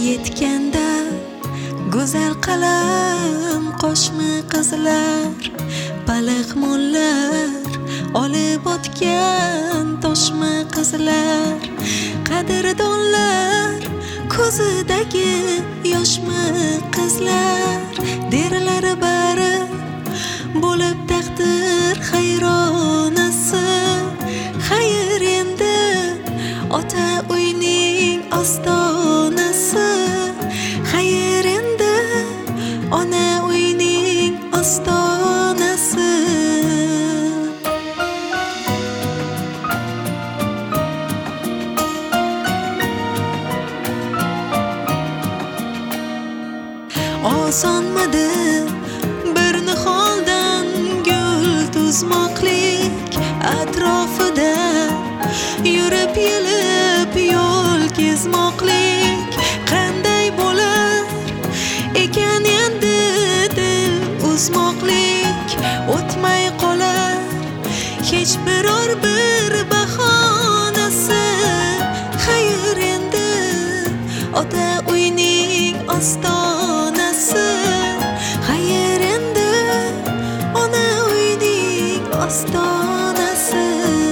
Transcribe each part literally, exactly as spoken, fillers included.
yetganda go'zal qalam qo'shmi qizlar, baliq mollar olib o'tgan toshmi qizlar, qadrdonlar ko'zidagi yoshmi qizlar, derlar bari bo'lib taqdir hayronasi. Xayr endi ota uyning ostonasi, xayr endi ona uyning ostonasi. Osonmidi bir niholdan gul tuzmoqlik, atrofida yurib yelib yo'l kezmoqlik. Qanday bo'lar ekan endi dil uzmoqlik, o'tmay qolar hech biror bir bahonasi. Xayr endi ota uyning ostonasi, xayr endi ona uyning ostonasi.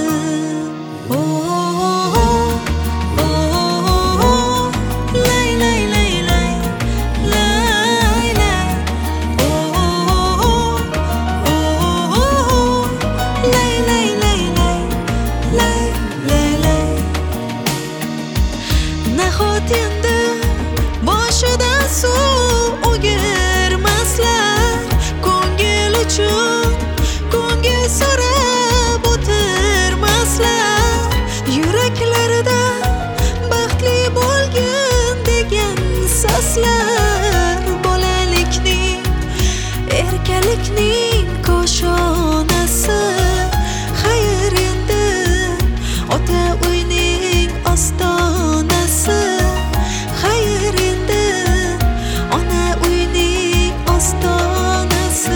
Nahot endi boshida suv o'girmaslar, ko'ngil uchun ko'ngil so'rab o'tirmaslar, yuraklarida baxtli bo'lgin degan saslar. Bolalikning erkalikning koshonasi, xayr endi ota uyning ostonasi, xayr endi ona uyning ostonasi.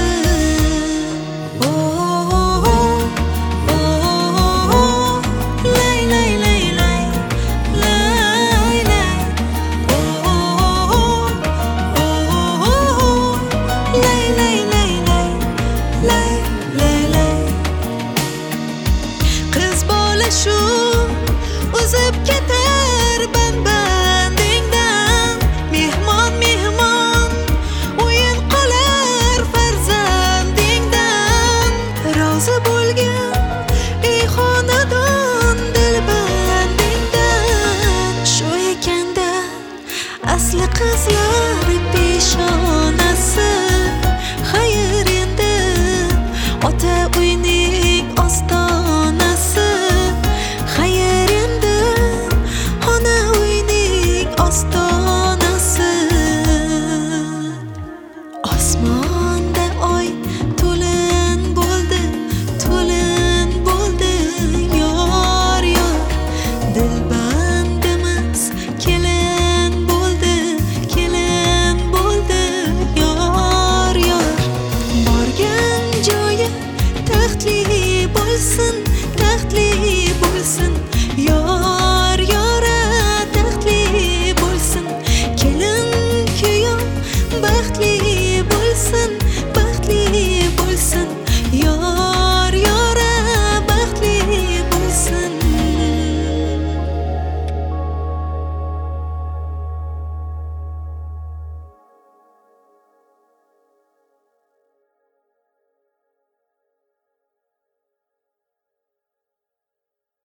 Qiz bola shu o'zib ketar band-bandingdan, mehmon mehmon o'yin qolar farzandingdan. Rozi bo'lgin ey xonadon dilbandingdan, shu ekanda asli qizlar peshonasi. Xayr endi ota uyning ostonasi, xayr endi ona uyning ostonasi. Osmonda oy to'lin bo'ldi, to'lin bo'ldi yor yor, dilbandimiz kelin bo'ldi, kelin bo'ldi yor yor. Borgan joyi taxtli bo'lsin, taxtli bo'lsin yor